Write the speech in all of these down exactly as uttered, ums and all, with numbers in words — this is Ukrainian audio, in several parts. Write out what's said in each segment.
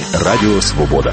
Радіо Свобода.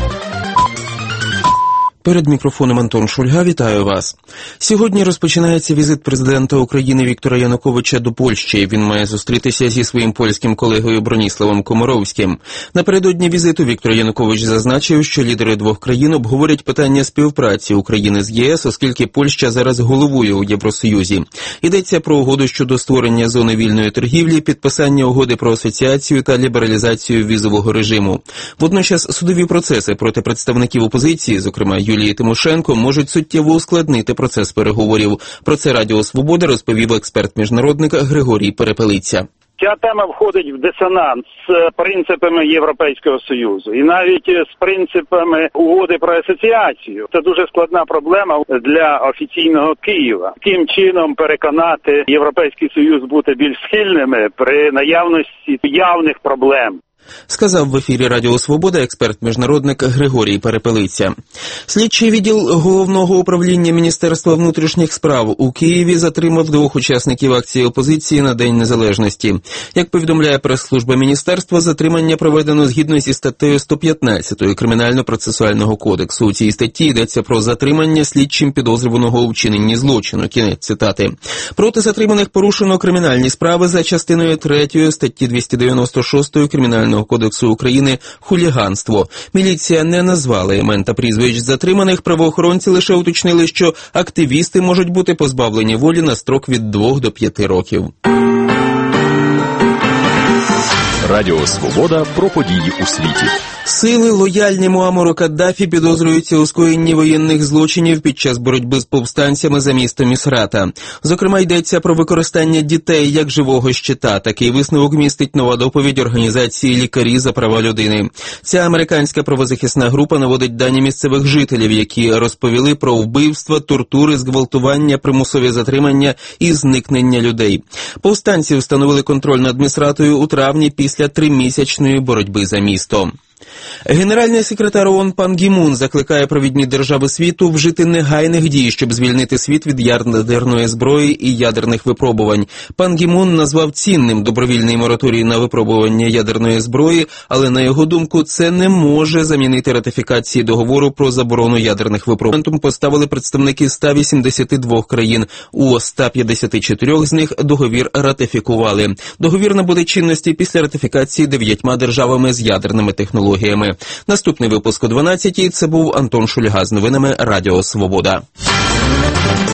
Перед мікрофоном Антон Шульга, вітаю вас. Сьогодні розпочинається візит президента України Віктора Януковича до Польщі. Він має зустрітися зі своїм польським колегою Броніславом Комаровським. Напередодні візиту Віктор Янукович зазначив, що лідери двох країн обговорять питання співпраці України з ЄС, оскільки Польща зараз головує у Євросоюзі. Йдеться про угоду щодо створення зони вільної торгівлі, підписання угоди про асоціацію та лібералізацію візового режиму. Водночас судові процеси проти представників опозиції, зокрема Юлії Тимошенко, можуть суттєво ускладнити процес переговорів. Про це Радіо Свобода розповів експерт-міжнародник Григорій Перепелиця. Ця тема входить в дисонанс з принципами Європейського Союзу і навіть з принципами угоди про асоціацію. Це дуже складна проблема для офіційного Києва. Яким чином переконати Європейський Союз бути більш схильними при наявності явних проблем? Сказав в ефірі Радіо Свобода експерт-міжнародник Григорій Перепелиця. Слідчий відділ Головного управління Міністерства внутрішніх справ у Києві затримав двох учасників акції опозиції на День Незалежності. Як повідомляє прес-служба міністерства, затримання проведено згідно зі статтею сто п'ятнадцять Кримінально-процесуального кодексу. У цій статті йдеться про затримання слідчим підозрюваного у вчиненні злочину. Кінець цитати. Проти затриманих порушено кримінальні справи за частиною третьою статті двісті дев'яносто шість Кримінального кодексу України «Хуліганство». Міліція не назвала імен та прізвищ затриманих, правоохоронці лише уточнили, що активісти можуть бути позбавлені волі на строк від двох до п'яти років. Радіо Свобода про події у світі. Сили, лояльні Муаммару Каддафі, підозрюються у скоєнні воєнних злочинів під час боротьби з повстанцями за місто Місрата. Зокрема, йдеться про використання дітей як живого щита. Такий висновок містить нова доповідь організації «Лікарі за права людини». Ця американська правозахисна група наводить дані місцевих жителів, які розповіли про вбивства, тортури, зґвалтування, примусові затримання і зникнення людей. Повстанці встановили контроль над Місратою у травні після тримісячної боротьби за місто. Генеральний секретар ООН Пан Гі Мун закликає провідні держави світу вжити негайних дій, щоб звільнити світ від ядерної зброї і ядерних випробувань. Пан Гі Мун назвав цінним добровільний мораторій на випробування ядерної зброї, але, на його думку, це не може замінити ратифікації договору про заборону ядерних випробувань. Поставили представники ста вісімдесяти двох країн. У ста п'ятдесяти чотирьох з них договір ратифікували. Договір набуде чинності після ратифікації дев'ятьма державами з ядерними технологіями. Наступний випуск о дванадцятій. Це був Антон Шульга з новинами Радіо Свобода.